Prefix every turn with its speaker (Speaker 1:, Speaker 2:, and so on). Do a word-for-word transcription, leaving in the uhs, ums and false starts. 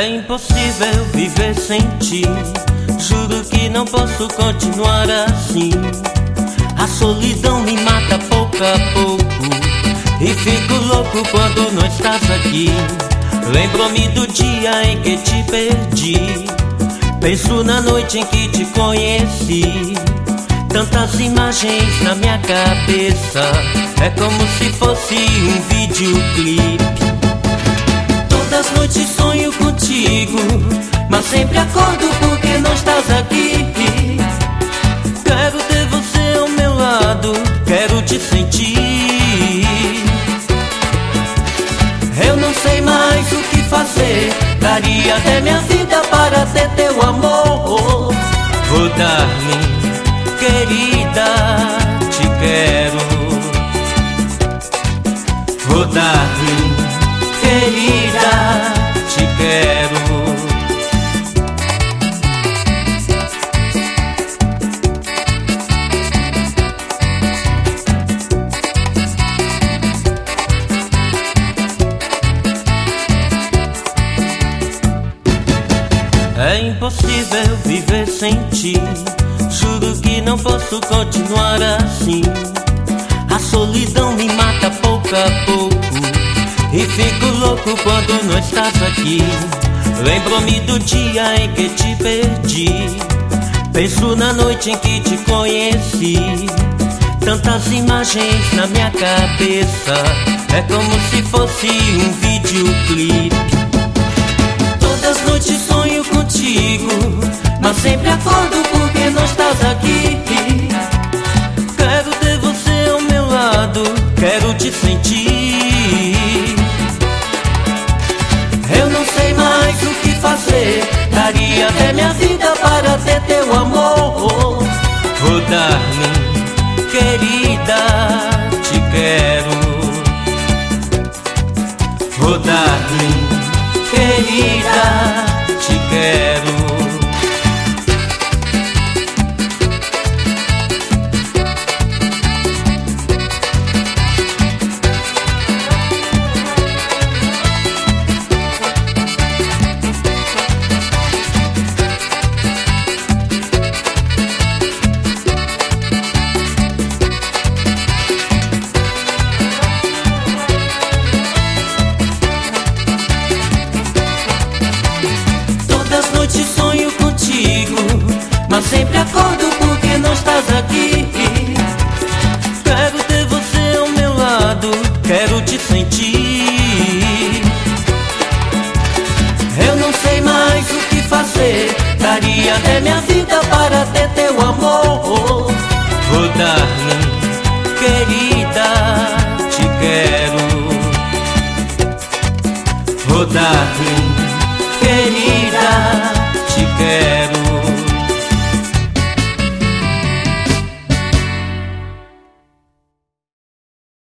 Speaker 1: É impossível viver sem ti. Juro que não posso continuar assim. A solidão me mata pouco a pouco e fico louco quando não estás aqui. Lembro-me do dia em que te perdi. Penso na noite em que te conheci. Tantas imagens na minha cabeça, é como se fosse um videoclipe. Todas as noites sonho contigo, mas sempre acordo porque não estás aqui. Quero ter você ao meu lado, quero te sentir. Eu não sei mais o que fazer, daria até minha vida para ter teu amor. Oh, darling, querida, te quero. Oh, darling, querida, te quero. É impossível viver sem ti. Juro que não posso continuar assim. A solidão me mata pouco a pouco e fico louco quando não estás aqui. Lembro-me do dia em que te perdi. Penso na noite em que te conheci. Tantas imagens na minha cabeça, é como se fosse um videoclipe. Todas as noites sonho contigo, mas sempre acordo porque não estás aqui. Quero ter você ao meu lado, quero te sentir. Eu não sei mais o que fazer, daria até minha vida para ter teu amor. Oh, darling, querida, te quero. Oh, darling, querida, te quero. Sonho contigo, mas sempre acordo porque não estás aqui. Quero ter você ao meu lado, quero te sentir. Eu não sei mais o que fazer, daria até minha vida para ter